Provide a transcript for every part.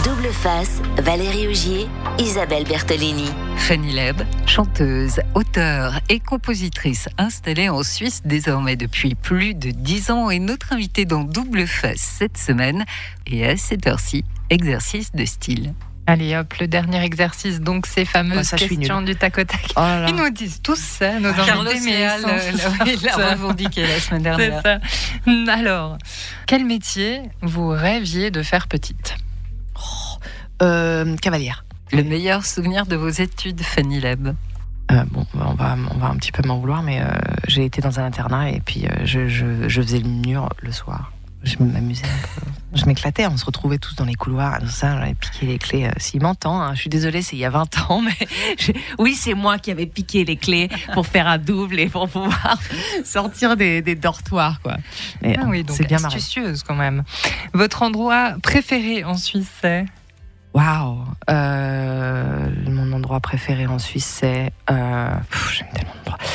Double face, Valérie Augier, Isabelle Bertolini. Fanny Leb, chanteuse, auteure et compositrice installée en Suisse désormais depuis plus de 10 ans, est notre invitée dans Double face cette semaine. Et à cette heure-ci, exercice de style. Allez hop, le dernier exercice, donc ces fameuses questions du tac au tac. Oh là. Ils nous disent tous ça, nos invités, mais il l'a revendiqué la semaine dernière. C'est ça. Alors, quel métier vous rêviez de faire petite ? Cavalière. Le meilleur souvenir de vos études, Fanny Leb? On va un petit peu m'en vouloir, mais j'ai été dans un internat et puis je faisais le mur le soir. Je m'amusais un peu. Je m'éclatais, on se retrouvait tous dans les couloirs, tout ça, j'avais piqué les clés. S'il m'entend, hein, je suis désolée, c'est il y a 20 ans, mais oui, c'est moi qui avais piqué les clés pour faire un double et pour pouvoir sortir des dortoirs, quoi. Mais, oui, donc c'est bien marrant. Astucieuse quand même. Votre endroit préféré en Suisse, c'est ? Waouh, mon endroit préféré en Suisse, c'est... j'aime tellement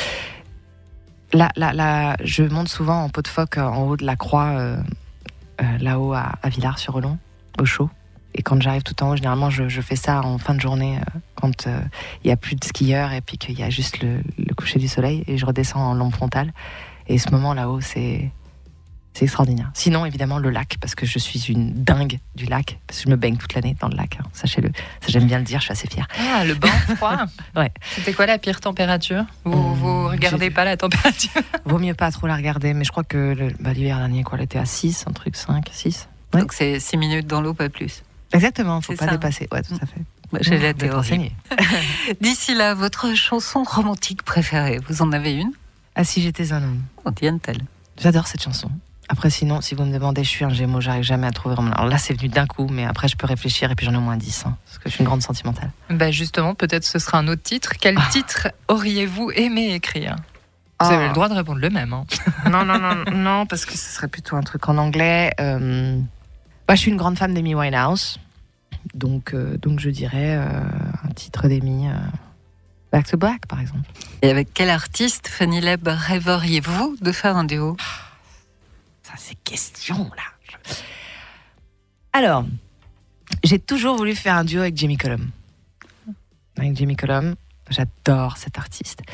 d'endroits. Là, je monte souvent en pot de phoque en haut de la croix, là-haut à Villars-sur-Olon, au chaud. Et quand j'arrive tout en haut, généralement, je fais ça en fin de journée, quand il n'y a plus de skieurs et puis qu'il y a juste le coucher du soleil. Et je redescends en lampe frontale. Et ce moment là-haut, c'est extraordinaire. Sinon, évidemment, le lac, parce que je suis une dingue du lac, parce que je me baigne toute l'année dans le lac, hein, sachez-le. Ça, j'aime bien le dire, je suis assez fière. Ah, le bain froid. Ouais. C'était quoi la pire température ? Vous regardez pas la température ? Vaut mieux pas trop la regarder, mais je crois que l'hiver dernier, elle était à 6, un truc 5, 6. Ouais. Donc c'est 6 minutes dans l'eau, pas plus. Exactement, faut c'est pas ça. Dépasser. Ouais, tout à fait. J'ai la théorie. D'ici là, votre chanson romantique préférée, vous en avez une ? Ah, si j'étais un homme. Diane-t-elle ? J'adore cette chanson. Après, sinon, si vous me demandez, je suis un Gémeaux, j'arrive jamais à trouver vraiment. Alors là, c'est venu d'un coup, mais après, je peux réfléchir et puis j'en ai au moins 10, hein, parce que je suis une grande sentimentale. Justement, peut-être ce sera un autre titre. Quel titre auriez-vous aimé écrire ? Vous avez le droit de répondre le même. Hein. Non, parce que ce serait plutôt un truc en anglais. Je suis une grande fan d'Amy Winehouse, donc je dirais un titre d'Amy, Back to Black, par exemple. Et avec quel artiste, Fanny Leb, rêveriez-vous de faire un duo ? Ces questions-là. Alors, j'ai toujours voulu faire un duo avec Jamie Cullum. Avec Jamie Cullum, j'adore cet artiste.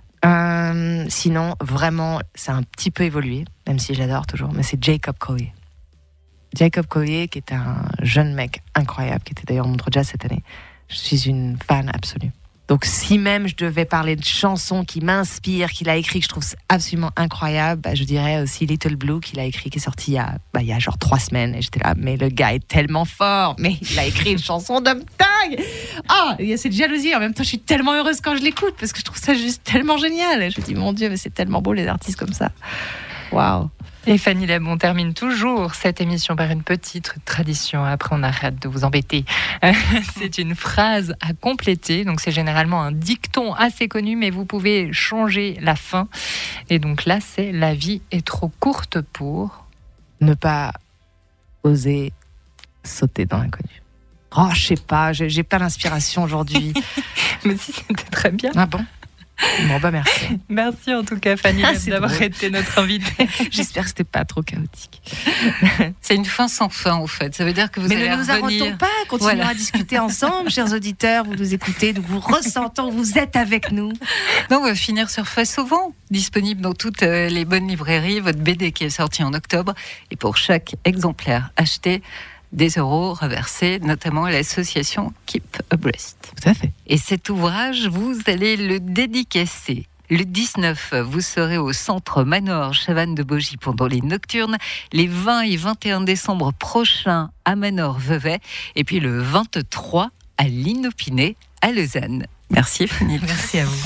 Sinon, vraiment, c'est un petit peu évolué, même si j'adore toujours, mais c'est Jacob Collier. Jacob Collier, qui est un jeune mec incroyable, qui était d'ailleurs au Montreux Jazz cette année. Je suis une fan absolue. Donc, si même je devais parler de chansons qui m'inspirent, qu'il a écrit, que je trouve absolument incroyable, je dirais aussi Little Blue, qu'il a écrit, qui est sorti il y a genre 3 semaines. Et j'étais là, mais le gars est tellement fort, mais il a écrit une chanson de dingue. Il y a cette jalousie. En même temps, je suis tellement heureuse quand je l'écoute, parce que je trouve ça juste tellement génial. Et je me dis, mon Dieu, mais c'est tellement beau les artistes comme ça. Waouh. Et Fanny Leb, on termine toujours cette émission par une petite tradition. Après, on arrête de vous embêter. C'est une phrase à compléter. Donc, c'est généralement un dicton assez connu, mais vous pouvez changer la fin. Et donc là, c'est « La vie est trop courte pour… » Ne pas oser sauter dans l'inconnu. Oh, je sais pas, j'ai pas l'inspiration aujourd'hui. Mais si, c'était très bien. Ah bon ? Bon, merci. Merci en tout cas, Fanny Leb, d'avoir été notre invitée. J'espère que c'était pas trop chaotique. C'est une fin sans fin, en fait. Ça veut dire que vous allez revenir. Mais ne nous arrêtons pas, continuons à discuter ensemble, chers auditeurs. Vous nous écoutez, nous vous ressentons, vous êtes avec nous. Non, on va finir sur Face au vent, disponible dans toutes les bonnes librairies. Votre BD qui est sortie en octobre. Et pour chaque exemplaire acheté, des euros reversés, notamment à l'association Keep Abreast. Tout à fait. Et cet ouvrage, vous allez le dédicacer. Le 19, vous serez au centre Manor Chavannes de Bogie pendant les Nocturnes. Les 20 et 21 décembre prochains à Manor Vevey. Et puis le 23 à l'Inopiné à Lausanne. Merci Fanny. Merci à vous.